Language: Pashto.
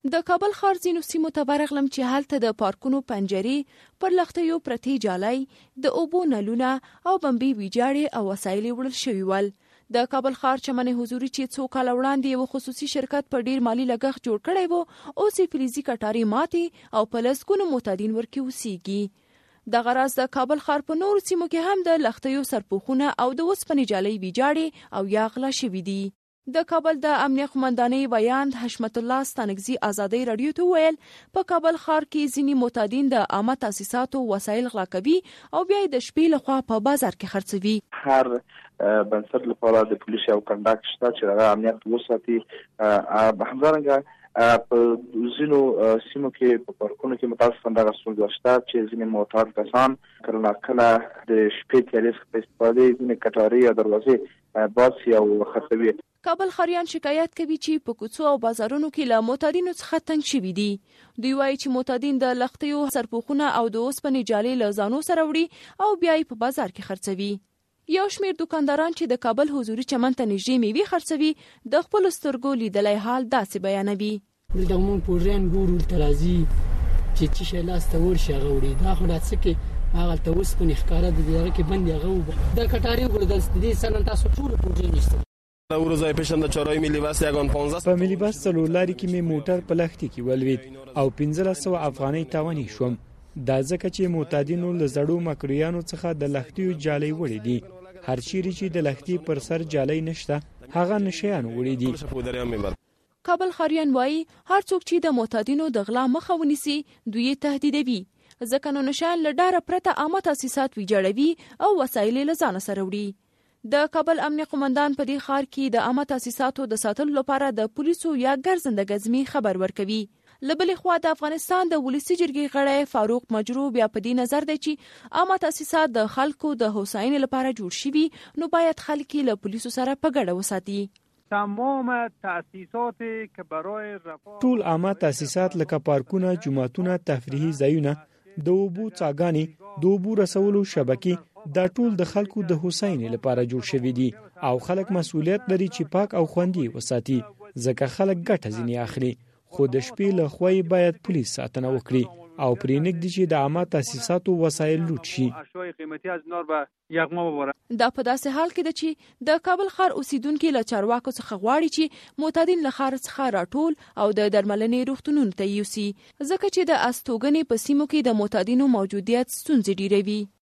د کابل ښار ځینو سیمو ته ورغلم چې هلته د پارکونو پنجرې پر لښتیو پرتې جالۍ، د اوبو نلونه او بمبې ویجاړې او وسایل وړل شوي ول. د کابل ښار چمن حضوري چې څو کاله وړاندې یو خصوصي شرکت په ډیر مالی لګښت جوړ کړی و، اوس یې فلزي کټارې ماتې او په لسګونو معتادین ورکې اوسیږي. دغه راز د کابل ښار په نورو سیمو کې هم د لښتیو سرپوښونه او د اوسپنې جالۍ ویجاړې او یا غلا شوي دي. د کابل د امنیه قومندانۍ ویاند حشمت الله ستانکزي ازادۍ راډیو ته وویل په کابل ښار کې ځینې معتادین د عامه تاسیساتو وسایل غلا کوي او بیا د شپې لخوا په بازار کې خرڅوي. هر بنسټ لپاره د پولیس او کنډاکټ شته چې هغه امنیت وساتي. همدارنګه په ځینو سیمو کې په پارکونو کې متاسفانه دغه ستونزه شته چې ځینې معتاد کسان کله ناکله د شپې تیارې څخه په استفادې ځینې کټارې یا دروازې باسي او خرڅوي. کابل ښاریان شکایت کوي چې په کوڅو او بازارونو کې له معتادینو څخه تنګ شوي دي. دوی وایي چې معتادین د لښتیو سرپوښونه او د اوسپنې جالۍ له ځانو سره وړي او بیا یې په بازار کې خرڅوي. یو شمیر دکانداران چې د کابل حضوري چمن ته نږدې میوې خرڅوي د خپلو سترګو لیدلی حال داسې بیانوي. دلته مونږ پوډرین ګورو ترازي چې شی لاسته ورشي هغه وړي، دا خو څه کې هغه ته اوسپنې ښکاره د دې هغه کې بندې هغه د کټارې وګورو د دې سره تاسو ټول پوډرین نشته. او روزای پیشم د چارای ملی بس یگان 15 په ملی بس څلور لاري کې می موټر په لښتي کې ولوید او 1500 افغانۍ تاواني شوم. دا ځکه چې معتادینو له زړو مکرویانو څخه د لښتیو جالۍ وړي دي. هر چیرې چې د لښتي پر سر جالۍ نشته هغه نشیان وړي دي. کابل ښاریان وایي هر څوک چې د معتادینو د غلا مخه ونیسي دوی تهدیدوي، ځکه نو نشیان له ډاره پرته عامه تاسیسات ویجاړوي او وسایل له ځانه سره وړي. د کابل امنیه قومندان په دې ښار کې د عامه تاسیساتو د ساتلو لپاره د پولیسو یا ګرځنده ګزمې خبر ورکوي. له بلې خوا د افغانستان د ولسي جرګې غړی فاروق مجرو بیا په دې نظر دی چې عامه تاسیسات د خلکو د هوساینې لپاره جوړ شوي، نو باید خلک له پولیسو سره په ګډه وساتي. تمام تاسیسات که برای رفاه ټول عامه تاسیسات لکه پارکونه، جوماتونه، تفریحي ځایونه، د اوبو څاګانې، د اوبو رسولو شبکې، دا ټول د خلکو د هوساینې لپاره جوړ شوي دي او خلک مسؤلیت لري چې پاک او خوندي وساتي، ځکه خلک ګټه ځینې اخلي. خو د شپې له خوا باید پولیس ساتنه وکړي او پرې نږدې چې د عامه تاسیساتو وسایل لوټ شي. دا په داسې حال کې ده چې د کابل ښار اوسیدونکي له چارواکو څخه غواړي چې معتادین له ښار څخه راټول او د درملنې روغتونونو ته یوسي، ځکه چې د استوګنې په سیمو کې د معتادینو موجودیت ستونزې ډیروي.